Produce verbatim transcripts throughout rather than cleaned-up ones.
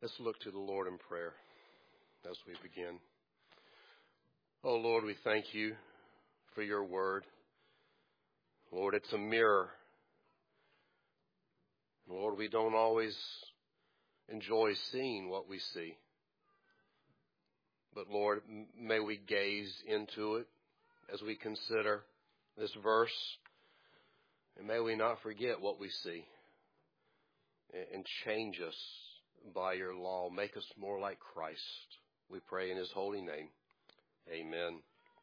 Let's look to the Lord in prayer as we begin. Oh, Lord, we thank you for your word. Lord, it's a mirror. Lord, we don't always enjoy seeing what we see. But, Lord, may we gaze into it as we consider this verse. And may we not forget what we see and change us by your law. Make us more like Christ. We pray in his holy name. Amen.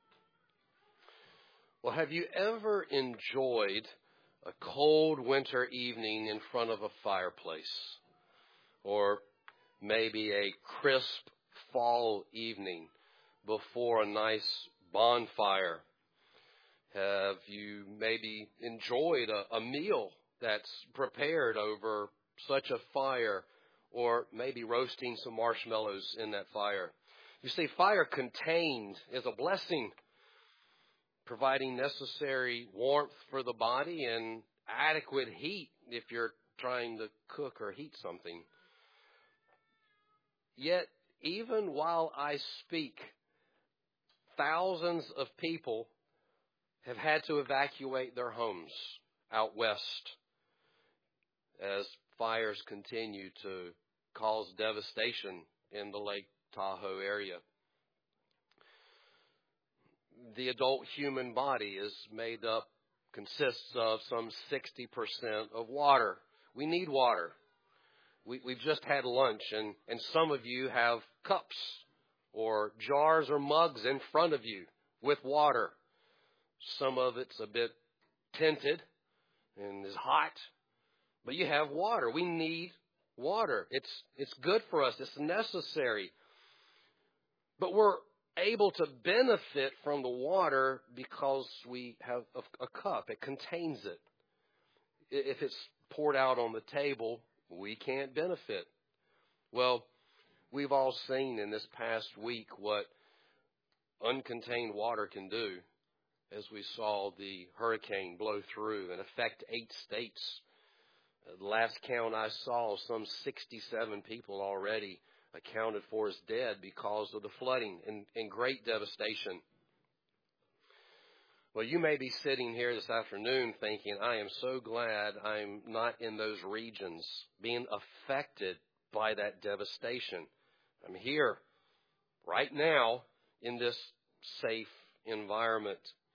Well, have you ever enjoyed a cold winter evening in front of a fireplace? Or maybe a crisp fall evening before a nice bonfire? Have you maybe enjoyed a, a meal that's prepared over such a fire, or maybe roasting some marshmallows in that fire? You see, fire contained is a blessing, providing necessary warmth for the body and adequate heat if you're trying to cook or heat something. Yet, even while I speak, thousands of people have had to evacuate their homes out west as fires continue to cause devastation in the Lake Tahoe area. The adult human body is made up, consists of some sixty percent of water. We need water. We, we've just had lunch, and, and some of you have cups or jars or mugs in front of you with water. Some of it's a bit tinted and is hot, but you have water. We need water. It's it's good for us. It's necessary. But we're able to benefit from the water because we have a, a cup. It contains it. If it's poured out on the table, we can't benefit. Well, we've all seen in this past week what uncontained water can do, as we saw the hurricane blow through and affect eight states. The last count I saw, some sixty-seven people already accounted for as dead because of the flooding and, and great devastation. Well, you may be sitting here this afternoon thinking, I am so glad I'm not in those regions being affected by that devastation. I'm here right now in this safe environment.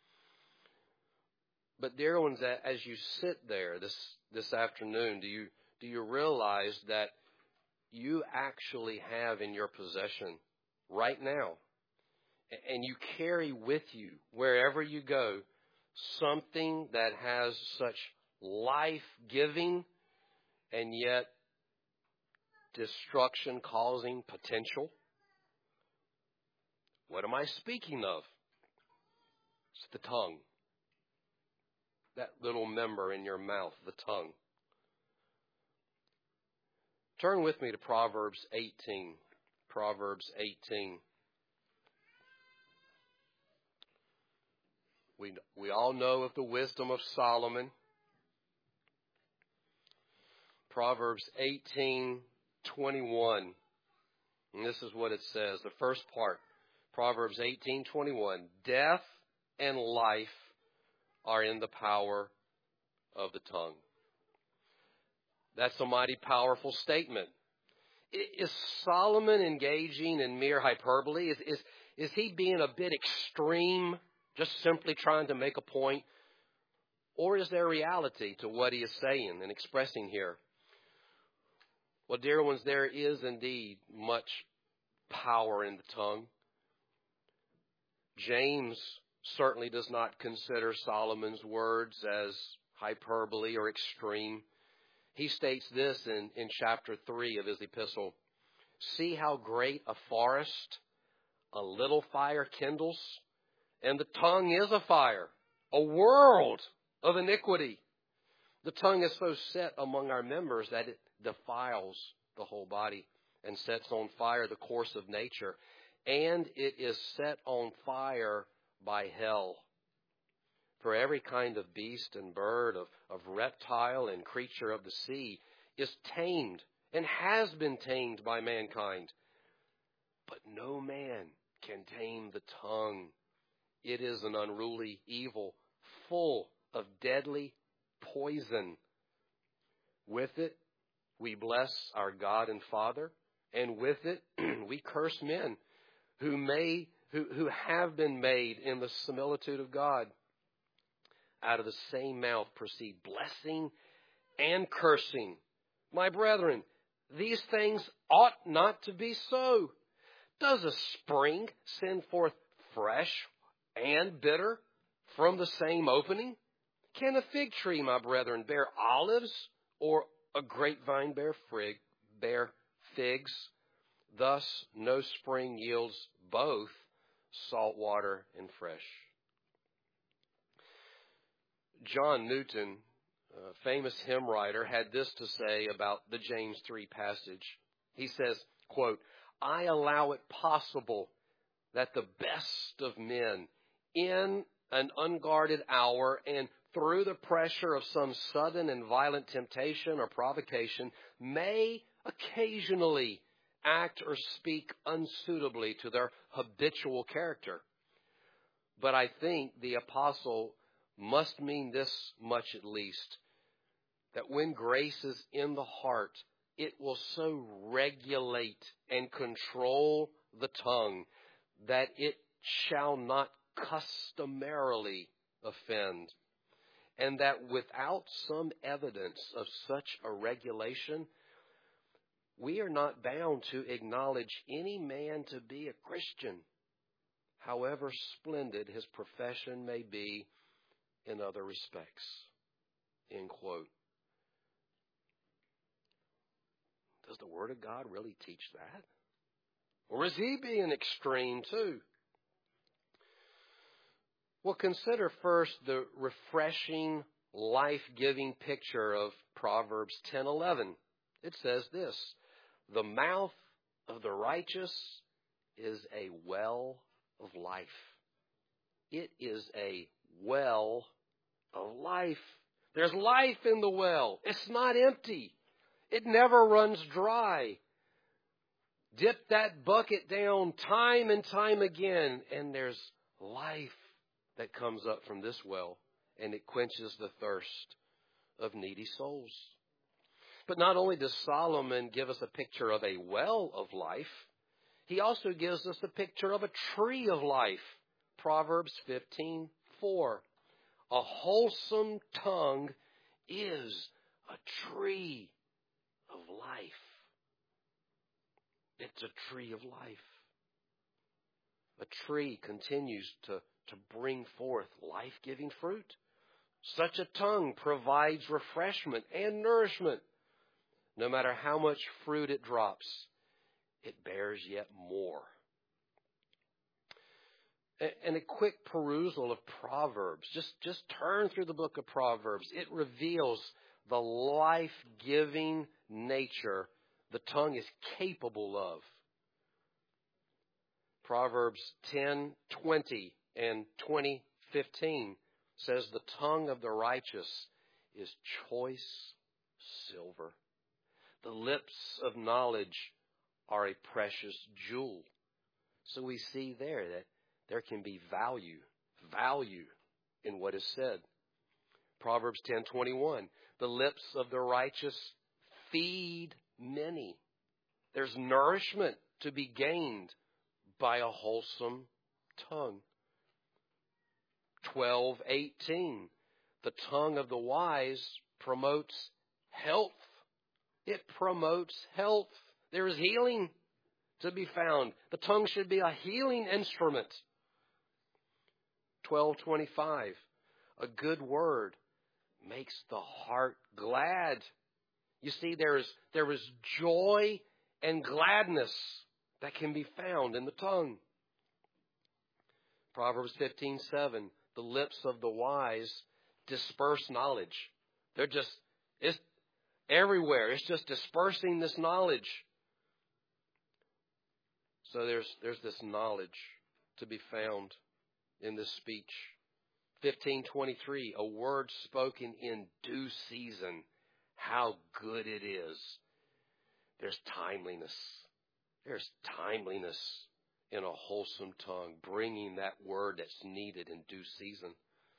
But dear ones, as you sit there this, this afternoon, do you, do you realize that you actually have in your possession right now, and you carry with you wherever you go something that has such life-giving and yet destruction-causing potential? What am I speaking of? It's the tongue. That little member in your mouth, the tongue. Turn with me to Proverbs eighteen. Proverbs eighteen. We, we all know of the wisdom of Solomon. Proverbs eighteen twenty-one. And this is what it says. The first part. Proverbs eighteen twenty-one. Death and life are in the power of the tongue. That's a mighty powerful statement. Is Solomon engaging in mere hyperbole? Is, is, is he being a bit extreme, just simply trying to make a point? Or is there reality to what he is saying and expressing here? Well, dear ones, there is indeed much power in the tongue. James certainly does not consider Solomon's words as hyperbole or extreme. He states this in, in chapter three of his epistle. See how great a forest a little fire kindles, and the tongue is a fire, a world of iniquity. The tongue is so set among our members that it defiles the whole body and sets on fire the course of nature. And it is set on fire by hell. For every kind of beast and bird, of, of reptile and creature of the sea is tamed and has been tamed by mankind. But no man can tame the tongue. It is an unruly evil, full of deadly poison. With it, we bless our God and Father, and with it, we curse men who may, who, who have been made in the similitude of God. Out of the same mouth proceed blessing and cursing. My brethren, these things ought not to be so. Does a spring send forth fresh and bitter from the same opening? Can a fig tree, my brethren, bear olives, or a grapevine bear fig, bear figs? Thus no spring yields both salt water and fresh. John Newton, a famous hymn writer, had this to say about the James three passage. He says, quote, I allow it possible that the best of men, in an unguarded hour and through the pressure of some sudden and violent temptation or provocation, may occasionally act or speak unsuitably to their habitual character. But I think the apostle must mean this much at least, that when grace is in the heart, it will so regulate and control the tongue that it shall not customarily offend, and that without some evidence of such a regulation, we are not bound to acknowledge any man to be a Christian, however splendid his profession may be in other respects. End quote. Does the Word of God really teach that? Or is he being extreme too? Well, consider first the refreshing, life-giving picture of Proverbs ten eleven. It says this, the mouth of the righteous is a well of life. It is a well of life. There's life in the well. It's not empty. It never runs dry. Dip that bucket down time and time again, and there's life that comes up from this well, and it quenches the thirst of needy souls. But not only does Solomon give us a picture of a well of life, he also gives us a picture of a tree of life. Proverbs fifteen four. A wholesome tongue is a tree of life. It's a tree of life. A tree continues to, to bring forth life-giving fruit. Such a tongue provides refreshment and nourishment. No matter how much fruit it drops, it bears yet more. And a quick perusal of Proverbs. Just, just turn through the book of Proverbs. It reveals the life-giving nature the tongue is capable of. Proverbs ten twenty and twenty fifteen says the tongue of the righteous is choice silver. The lips of knowledge are a precious jewel. So we see there that there can be value, value in what is said. Proverbs ten twenty-one, the lips of the righteous feed many. There's nourishment to be gained by a wholesome tongue. twelve eighteen, the tongue of the wise promotes health. It promotes health. There is healing to be found. The tongue should be a healing instrument. twelve twenty-five, a good word makes the heart glad. You see, there is, there is joy and gladness that can be found in the tongue. Proverbs fifteen seven, the lips of the wise disperse knowledge. They're just, it's everywhere. It's just dispersing this knowledge. So there's, there's this knowledge to be found in this speech. fifteen twenty-three, a word spoken in due season. How good it is. There's timeliness. There's timeliness in a wholesome tongue, bringing that word that's needed in due season.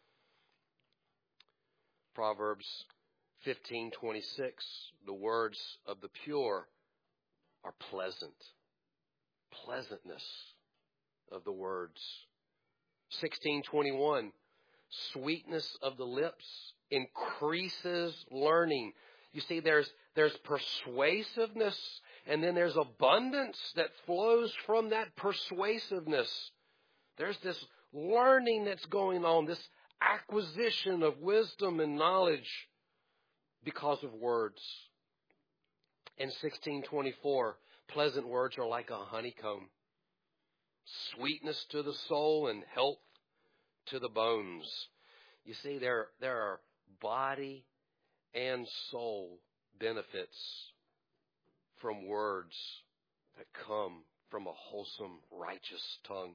Proverbs fifteen twenty-six, the words of the pure are pleasant. Pleasantness of the words. sixteen twenty-one, sweetness of the lips increases learning. You see, there's there's persuasiveness, and then there's abundance that flows from that persuasiveness. There's this learning that's going on, this acquisition of wisdom and knowledge because of words. And sixteen twenty-four, pleasant words are like a honeycomb, sweetness to the soul and health to the bones. You see, there, there are body and soul benefits from words that come from a wholesome, righteous tongue.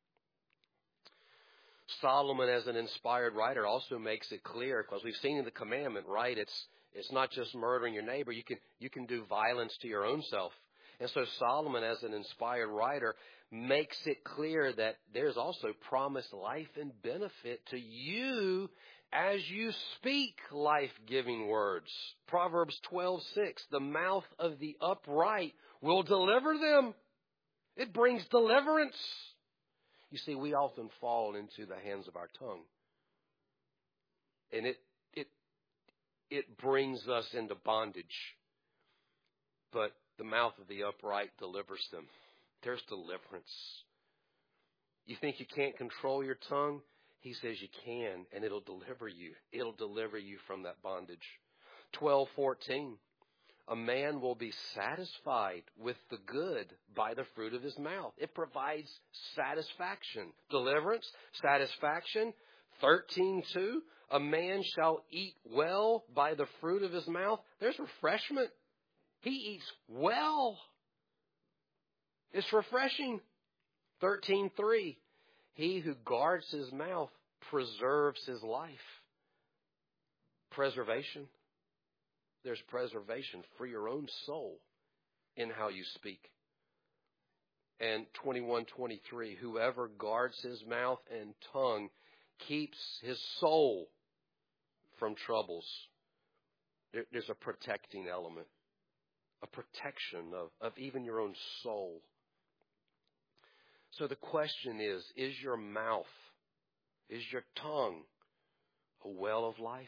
Solomon, as an inspired writer, also makes it clear, because we've seen in the commandment, right? It's it's not just murdering your neighbor. You can you can do violence to your own self. And so Solomon, as an inspired writer, makes it clear that there's also promised life and benefit to you as you speak life-giving words. Proverbs twelve six, the mouth of the upright will deliver them. It brings deliverance. You see, we often fall into the hands of our tongue. And it it it brings us into bondage. But the mouth of the upright delivers them. There's deliverance. You think you can't control your tongue? He says you can, and it'll deliver you. It'll deliver you from that bondage. twelve fourteen. A man will be satisfied with the good by the fruit of his mouth. It provides satisfaction. Deliverance, satisfaction. thirteen two. A man shall eat well by the fruit of his mouth. There's refreshment. He eats well. It's refreshing. thirteen three. He who guards his mouth preserves his life. Preservation. There's preservation for your own soul in how you speak. And twenty-one twenty-three, whoever guards his mouth and tongue keeps his soul from troubles. There, there's a protecting element, a protection of, of even your own soul. So the question is, is your mouth, is your tongue a well of life?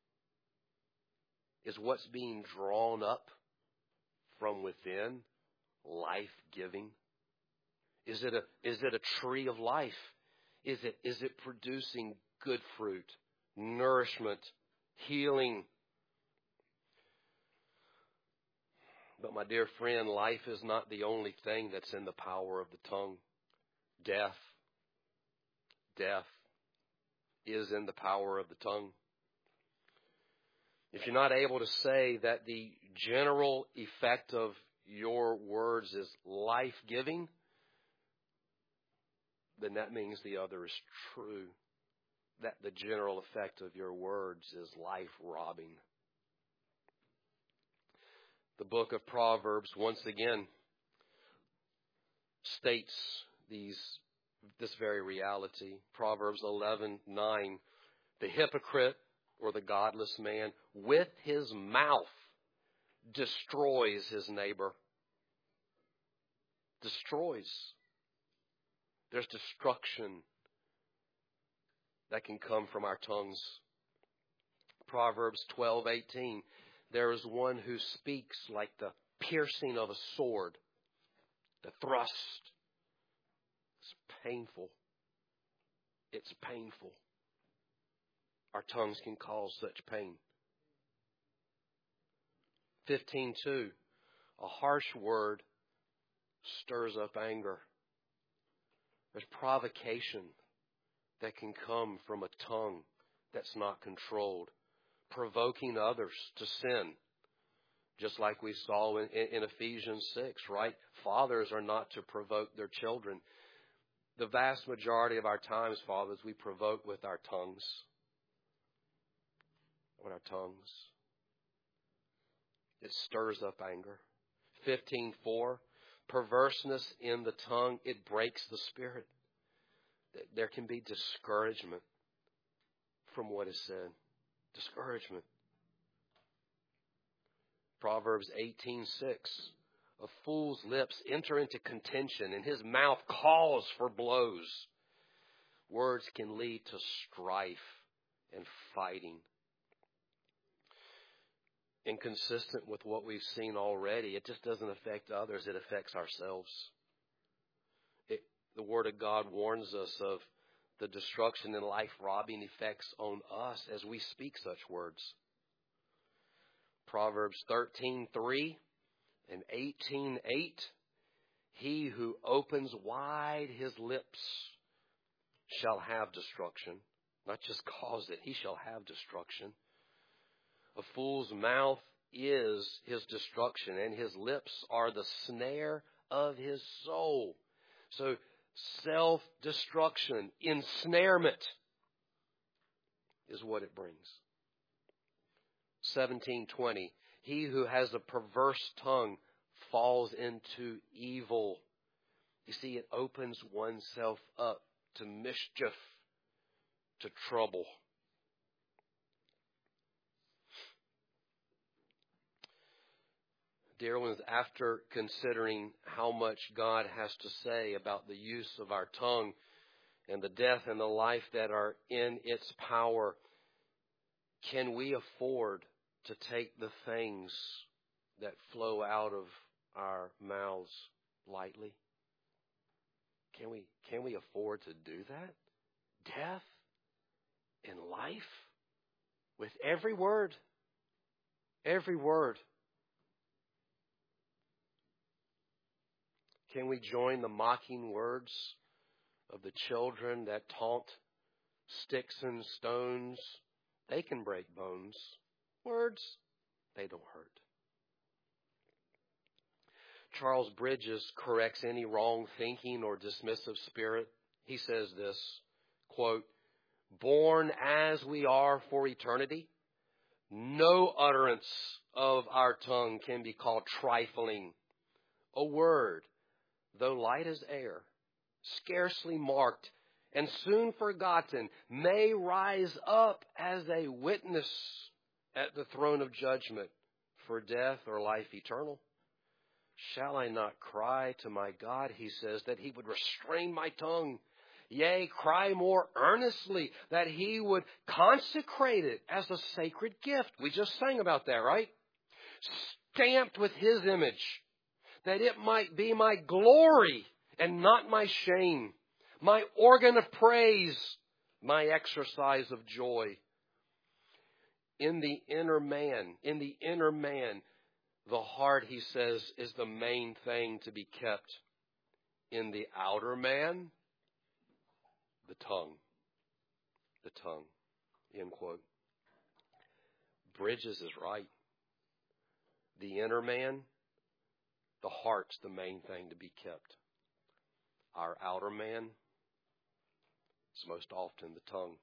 Is what's being drawn up from within life-giving? Is it a is it a tree of life? Is it is it producing good fruit, nourishment, healing? But my dear friend, life is not the only thing that's in the power of the tongue. Death, death is in the power of the tongue. If you're not able to say that the general effect of your words is life-giving, then that means the other is true, that the general effect of your words is life-robbing. The book of Proverbs, once again, states these this very reality. Proverbs eleven nine, the hypocrite or the godless man with his mouth destroys his neighbor. Destroys. There's destruction that can come from our tongues. Proverbs twelve eighteen, there is one who speaks like the piercing of a sword, the thrust. It's painful. It's painful. Our tongues can cause such pain. fifteen two, a harsh word stirs up anger. There's provocation that can come from a tongue that's not controlled, provoking others to sin. Just like we saw in, in Ephesians six, right? Fathers are not to provoke their children. The vast majority of our times, fathers, we provoke with our tongues. With our tongues. It stirs up anger. fifteen four, perverseness in the tongue, it breaks the spirit. There can be discouragement from what is said. Discouragement. Proverbs eighteen six, a fool's lips enter into contention, and his mouth calls for blows. Words can lead to strife and fighting. Inconsistent with what we've seen already, it just doesn't affect others, it affects ourselves. It, the Word of God warns us of the destruction and life-robbing effects on us as we speak such words. Proverbs thirteen three and eighteen eight, he who opens wide his lips shall have destruction. Not just cause it, he shall have destruction. A fool's mouth is his destruction, and his lips are the snare of his soul. So self-destruction, ensnarement is what it brings. seventeen twenty, he who has a perverse tongue falls into evil. You see, it opens oneself up to mischief, to trouble. Dear ones, after considering how much God has to say about the use of our tongue and the death and the life that are in its power, can we afford to take the things that flow out of our mouths lightly? Can we, can we afford to do that? Death and life with every word, every word. Can we join the mocking words of the children that taunt sticks and stones? They can break bones. Words, they don't hurt. Charles Bridges corrects any wrong thinking or dismissive spirit. He says this, quote, born as we are for eternity, no utterance of our tongue can be called trifling. A word, though light as air, scarcely marked, and soon forgotten, may rise up as a witness at the throne of judgment for death or life eternal. Shall I not cry to my God, he says, that he would restrain my tongue? Yea, cry more earnestly that he would consecrate it as a sacred gift. We just sang about that, right? Stamped with his image, that it might be my glory and not my shame, my organ of praise, my exercise of joy. In the inner man, in the inner man, the heart, he says, is the main thing to be kept. In the outer man, the tongue. The tongue. End quote. Bridges is right. The inner man, the heart's the main thing to be kept. Our outer man is most often the tongue.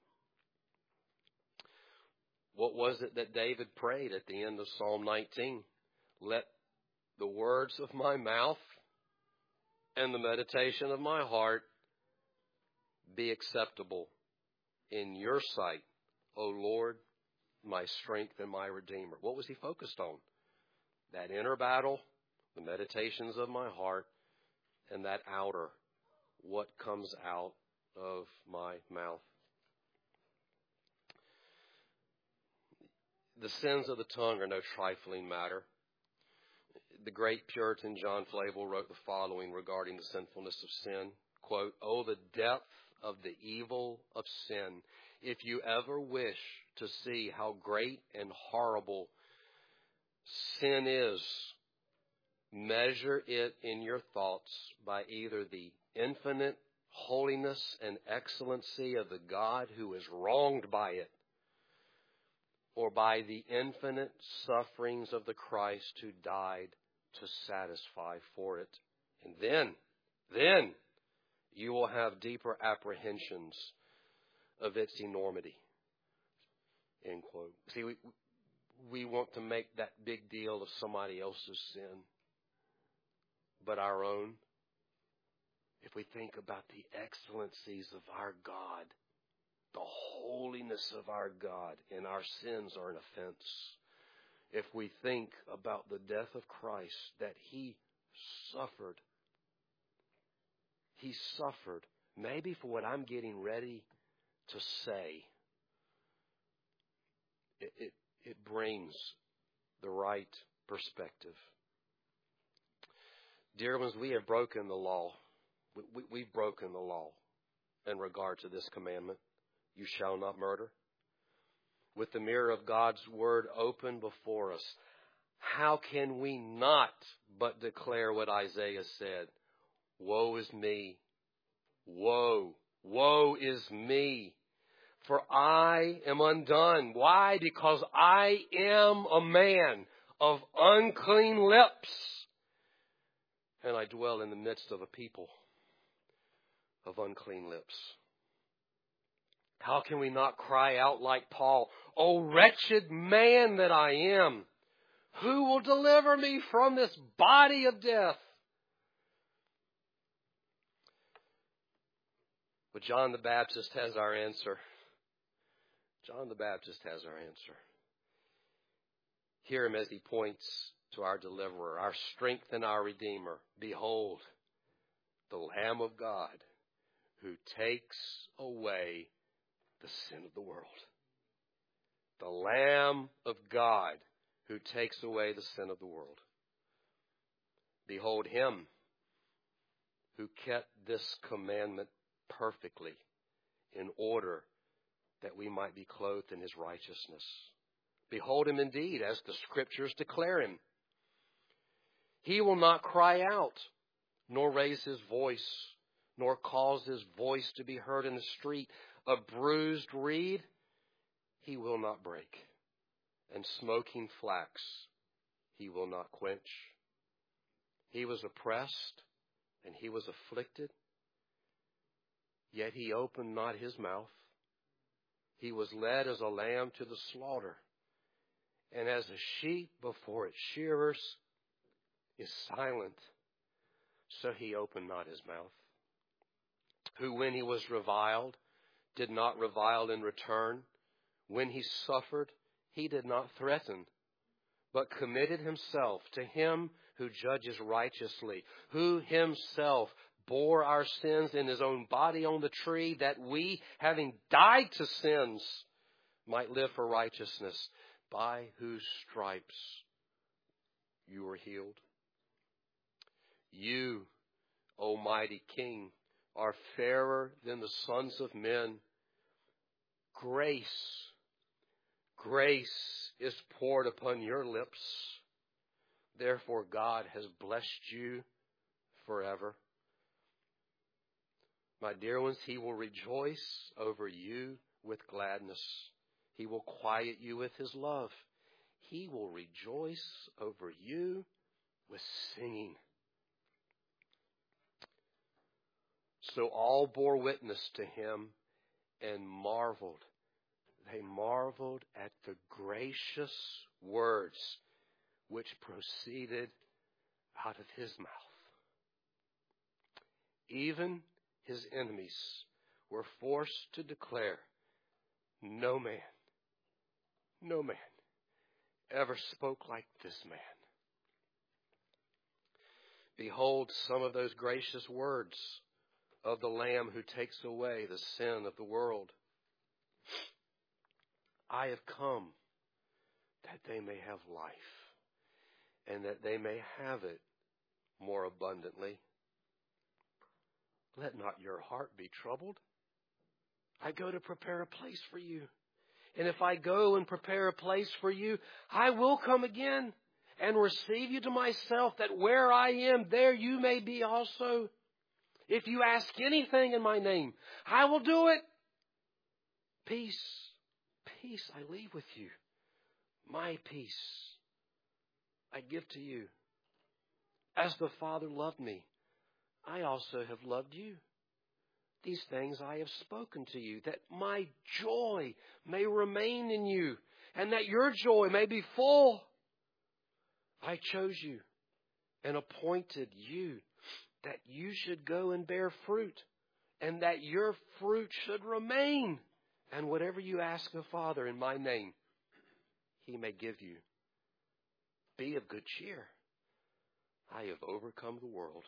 What was it that David prayed at the end of Psalm nineteen? Let the words of my mouth and the meditation of my heart be acceptable in your sight, O Lord, my strength and my Redeemer. What was he focused on? That inner battle, the meditations of my heart, and that outer, what comes out of my mouth. The sins of the tongue are no trifling matter. The great Puritan John Flavel wrote the following regarding the sinfulness of sin. Quote, oh, the depth of the evil of sin. If you ever wish to see how great and horrible sin is, measure it in your thoughts by either the infinite holiness and excellency of the God who is wronged by it, or by the infinite sufferings of the Christ who died to satisfy for it. And then, then you will have deeper apprehensions of its enormity. End quote. See, we, we want to make that big deal of somebody else's sin. but our own. If we think about the excellencies of our God, the holiness of our God, and our sins are an offense. If we think about the death of Christ, that He suffered, He suffered, maybe for what I'm getting ready to say, it, it, it brings the right perspective. Dear ones, we have broken the law. We, we, we've broken the law in regard to this commandment. You shall not murder. With the mirror of God's word open before us, how can we not but declare what Isaiah said? Woe is me. Woe. Woe is me. For I am undone. Why? Because I am a man of unclean lips. And I dwell in the midst of a people of unclean lips. How can we not cry out like Paul, O wretched man that I am, who will deliver me from this body of death? But John the Baptist has our answer. John the Baptist has our answer. Hear him as he points to our deliverer, our strength and our Redeemer. Behold, the Lamb of God who takes away the sin of the world. The Lamb of God who takes away the sin of the world. Behold him who kept this commandment perfectly in order that we might be clothed in his righteousness. Behold him indeed, as the Scriptures declare him. He will not cry out, nor raise his voice, nor cause his voice to be heard in the street. A bruised reed he will not break, and smoking flax he will not quench. He was oppressed, and he was afflicted, yet he opened not his mouth. He was led as a lamb to the slaughter, and as a sheep before its shearers is silent, so he opened not his mouth. Who, when he was reviled, did not revile in return. When he suffered, he did not threaten, but committed himself to him who judges righteously, who himself bore our sins in his own body on the tree, that we, having died to sins, might live for righteousness, by whose stripes you were healed. You, O mighty King, are fairer than the sons of men. Grace, grace is poured upon your lips. Therefore God has blessed you forever. My dear ones, he will rejoice over you with gladness. He will quiet you with his love. He will rejoice over you with singing. So all bore witness to him and marveled. They marveled at the gracious words which proceeded out of his mouth. Even his enemies were forced to declare, no man, no man ever spoke like this man. Behold some of those gracious words of the Lamb who takes away the sin of the world. I have come that they may have life, and that they may have it more abundantly. Let not your heart be troubled. I go to prepare a place for you. And if I go and prepare a place for you, I will come again and receive you to myself, that where I am, there you may be also. If you ask anything in my name, I will do it. Peace, peace I leave with you. My peace I give to you. As the Father loved me, I also have loved you. These things I have spoken to you, that my joy may remain in you, and that your joy may be full. I chose you, and appointed you that you should go and bear fruit, and that your fruit should remain. And whatever you ask the Father in my name, He may give you. Be of good cheer. I have overcome the world.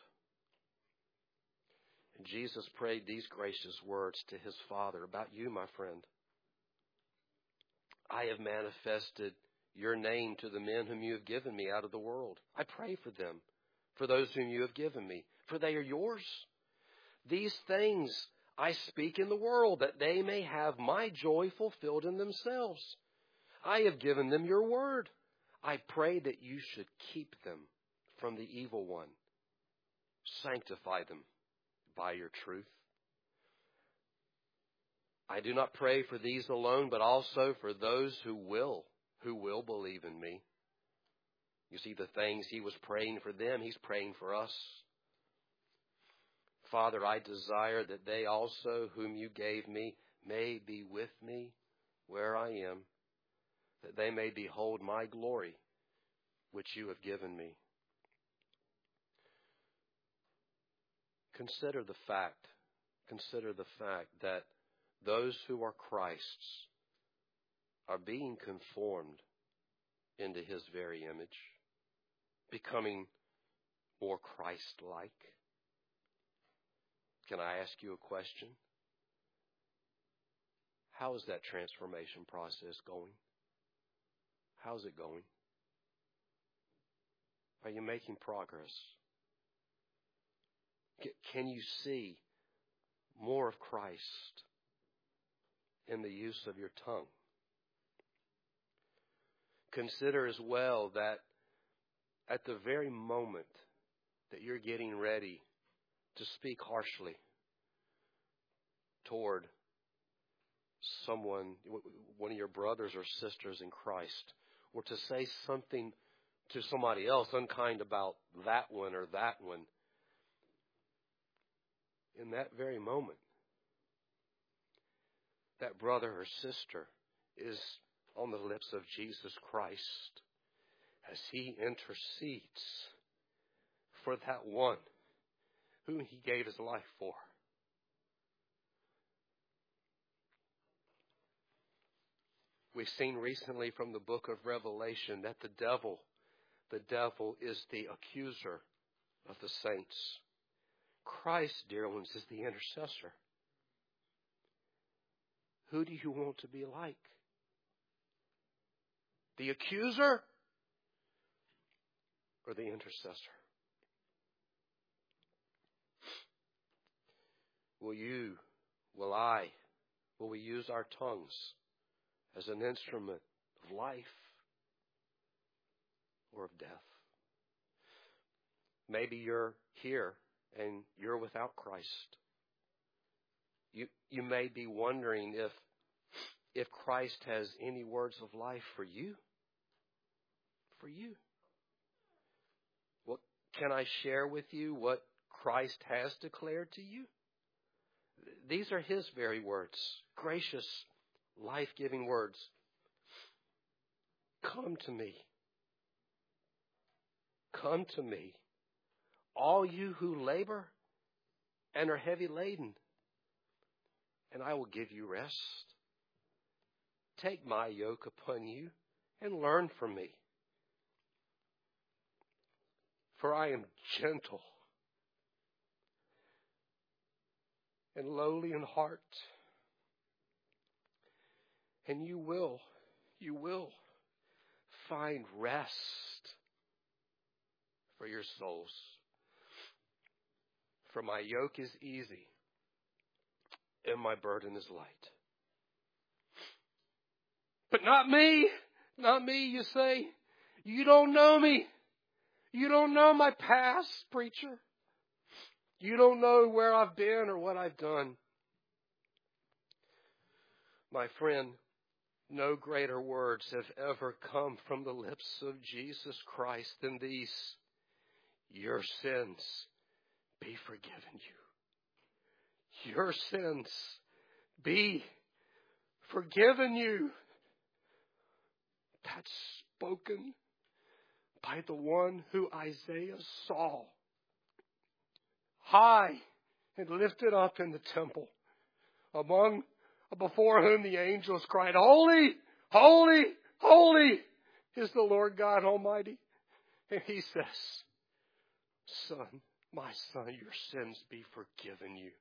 And Jesus prayed these gracious words to His Father about you, my friend. I have manifested your name to the men whom you have given me out of the world. I pray for them, for those whom you have given me, for they are yours. These things I speak in the world, that they may have my joy fulfilled in themselves. I have given them your word. I pray that you should keep them from the evil one. Sanctify them by your truth. I do not pray for these alone, but also for those who will, who will believe in me. You see, the things He was praying for them, He's praying for us. Father, I desire that they also, whom you gave me, may be with me where I am, that they may behold my glory, which you have given me. Consider the fact, consider the fact that those who are Christ's are being conformed into His very image, becoming more Christ-like. Can I ask you a question? How is that transformation process going? How's it going? Are you making progress? Can you see more of Christ in the use of your tongue? Consider as well that at the very moment that you're getting ready to speak harshly toward someone, one of your brothers or sisters in Christ, or to say something to somebody else unkind about that one or that one, in that very moment, that brother or sister is on the lips of Jesus Christ as He intercedes for that one whom He gave His life for. We've seen recently from the book of Revelation that the devil, the devil is the accuser of the saints. Christ, dear ones, is the intercessor. Who do you want to be like? The accuser or the intercessor? Will you, will I, will we use our tongues as an instrument of life or of death? Maybe you're here and you're without Christ. You, you may be wondering if, if Christ has any words of life for you. For you. Well, can I share with you what Christ has declared to you? These are His very words, gracious, life-giving words. Come to me. Come to me, all you who labor and are heavy laden, and I will give you rest. Take my yoke upon you and learn from me. For I am gentle and lowly in heart, and you will, you will find rest for your souls. For my yoke is easy and my burden is light. But not me, not me, you say. You don't know me. You don't know my past, preacher. You don't know where I've been or what I've done. My friend, no greater words have ever come from the lips of Jesus Christ than these. Your sins be forgiven you. Your sins be forgiven you. That's spoken by the one who Isaiah saw, high and lifted up in the temple, among before whom the angels cried, Holy, holy, holy is the Lord God Almighty. And he says, Son, my son, your sins be forgiven you.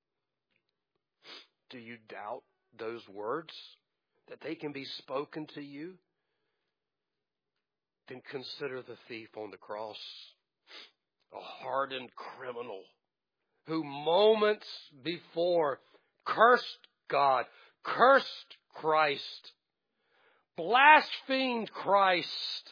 Do you doubt those words, that they can be spoken to you? Then consider the thief on the cross, a hardened criminal who moments before cursed God, cursed Christ, blasphemed Christ.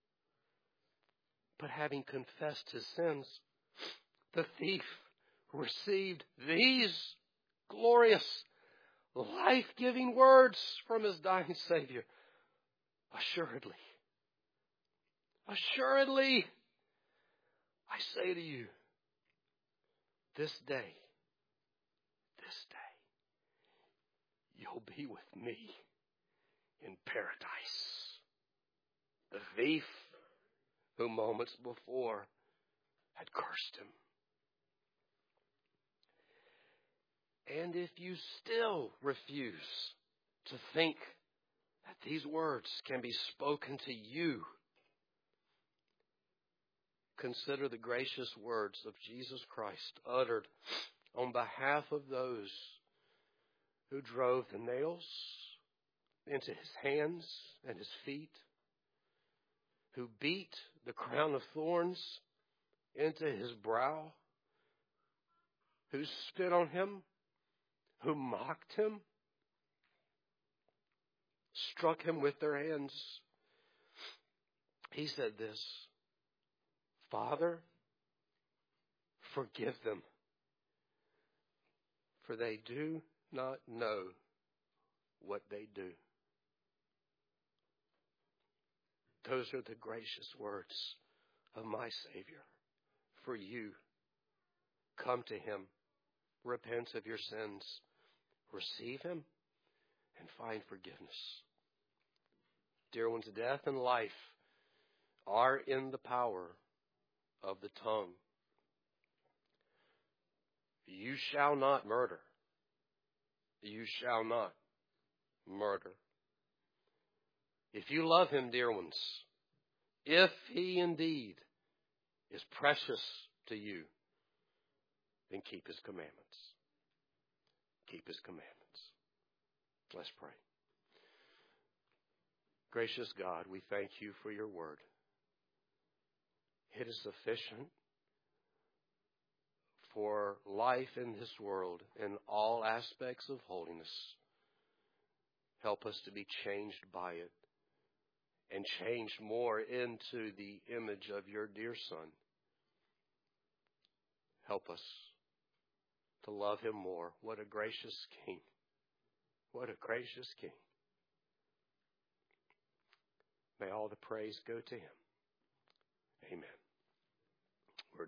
But having confessed his sins, the thief received these glorious, life-giving words from his dying Savior. Assuredly, assuredly, I say to you, this day, this day, you'll be with me in paradise. The thief who moments before had cursed him. And if you still refuse to think that these words can be spoken to you, consider the gracious words of Jesus Christ uttered on behalf of those who drove the nails into his hands and his feet, who beat the crown of thorns into his brow, who spit on him, who mocked him, struck him with their hands. He said this, Father, forgive them, for they do not know what they do. Those are the gracious words of my Savior for you. Come to him, repent of your sins, receive him, and find forgiveness. Dear ones, death and life are in the power of the tongue. You shall not murder. You shall not murder. If you love him, dear ones, if he indeed is precious to you, then keep his commandments. Keep his commandments. Let's pray. Gracious God, we thank you for your word. It is sufficient for life in this world in all aspects of holiness. Help us to be changed by it and changed more into the image of your dear Son. Help us to love him more. What a gracious King. What a gracious King. May all the praise go to him. Amen.